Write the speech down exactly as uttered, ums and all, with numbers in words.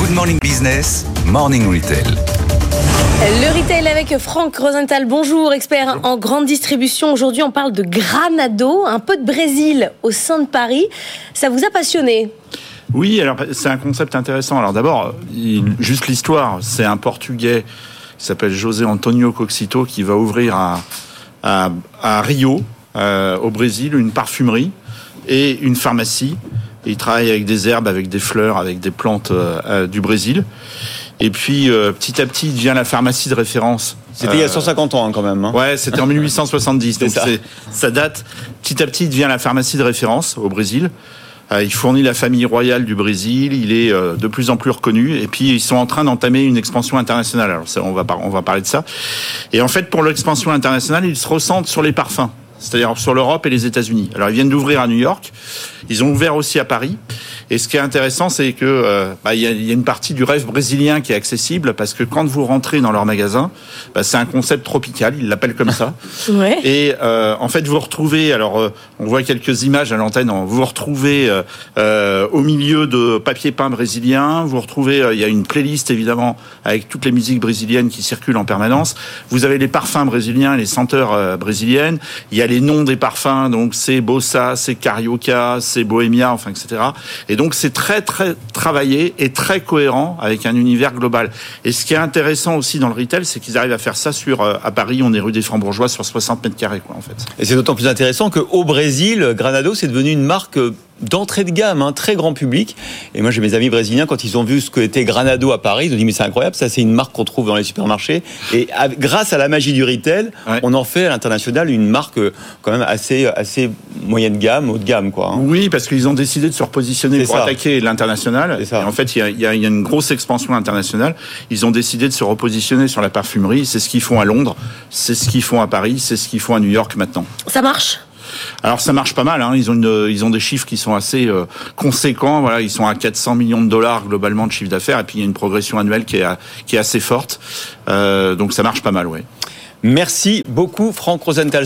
Good Morning Business, Morning Retail. Le retail avec Franck Rosenthal. Bonjour, expert Bonjour. En grande distribution. Aujourd'hui, on parle de Granado, un peu de Brésil au sein de Paris. Ça vous a passionné ? Oui, alors c'est un concept intéressant. Alors d'abord, il, juste l'histoire, c'est un Portugais qui s'appelle José Antonio Coxito qui va ouvrir à, à, à Rio, euh, au Brésil, une parfumerie et une pharmacie. Et il travaille avec des herbes, avec des fleurs, avec des plantes euh, euh, du Brésil. Et puis, euh, petit à petit, il devient la pharmacie de référence. C'était euh, il y a cent cinquante ans, hein, quand même. Hein. Ouais, c'était en dix-huit cent soixante-dix. donc ça. C'est, ça date. Petit à petit, il devient la pharmacie de référence au Brésil. Euh, il fournit la famille royale du Brésil. Il est euh, de plus en plus reconnu. Et puis, ils sont en train d'entamer une expansion internationale. Alors, ça, on va par- on va parler de ça. Et en fait, pour l'expansion internationale, ils se recentrent sur les parfums. C'est-à-dire sur l'Europe et les États-Unis. Alors, ils viennent d'ouvrir à New York. Ils ont ouvert aussi à Paris. Et ce qui est intéressant, c'est que euh, bah, y a, y a une partie du rêve brésilien qui est accessible parce que quand vous rentrez dans leur magasin, bah, c'est un concept tropical, ils l'appellent comme ça. Ouais. Et euh, en fait, vous retrouvez, alors euh, on voit quelques images à l'antenne, vous vous retrouvez euh, euh, au milieu de papier peint brésilien, vous retrouvez, il euh, y a une playlist évidemment avec toutes les musiques brésiliennes qui circulent en permanence. Vous avez les parfums brésiliens, les senteurs euh, brésiliennes. Il y a les noms des parfums, donc c'est Bossa, c'est Carioca, c'est Bohemia, enfin et cetera. Et donc c'est très très travaillé et très cohérent avec un univers global. Et ce qui est intéressant aussi dans le retail, c'est qu'ils arrivent à faire ça sur euh, à Paris, on est rue des Francs-Bourgeois sur soixante mètres carrés quoi en fait. Et c'est d'autant plus intéressant qu'au Brésil, Granado c'est devenu une marque d'entrée de gamme, un hein, très grand public. Et moi j'ai mes amis brésiliens, quand ils ont vu ce qu'était Granado à Paris, ils ont dit mais c'est incroyable, ça c'est une marque qu'on trouve dans les supermarchés. Et à, grâce à la magie du retail, ouais. on en fait à l'international une marque quand même assez assez moyenne gamme, haut de gamme quoi. Hein. Oui, parce qu'ils ont décidé de se repositionner c'est pour ça. attaquer l'international. Et en fait, il y a, il y a, il y a une grosse expansion internationale. Ils ont décidé de se repositionner sur la parfumerie. C'est ce qu'ils font à Londres, c'est ce qu'ils font à Paris, c'est ce qu'ils font à New York maintenant. Ça marche ? Alors ça marche pas mal, hein. Ils ont une, ils ont des chiffres qui sont assez euh, conséquents. Voilà, ils sont à quatre cents millions de dollars globalement de chiffre d'affaires, et puis il y a une progression annuelle qui est, qui est assez forte. Euh, donc ça marche pas mal, ouais. Merci beaucoup, Franck Rosenthal.